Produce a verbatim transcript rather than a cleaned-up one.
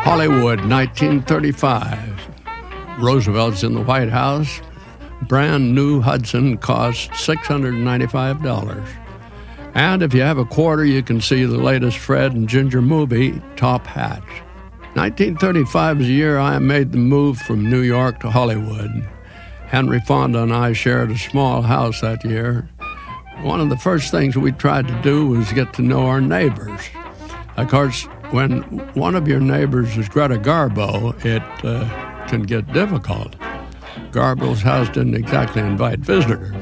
Hollywood, nineteen thirty-five. Roosevelt's in the White House. Brand new Hudson costs six hundred ninety-five dollars. And if you have a quarter, you can see the latest Fred and Ginger movie, Top Hat. nineteen thirty-five is the year I made the move from New York to Hollywood. Henry Fonda and I shared a small house that year. One of the first things we tried to do was get to know our neighbors. Of course, when one of your neighbors is Greta Garbo, it uh, can get difficult. Garbo's house didn't exactly invite visitors.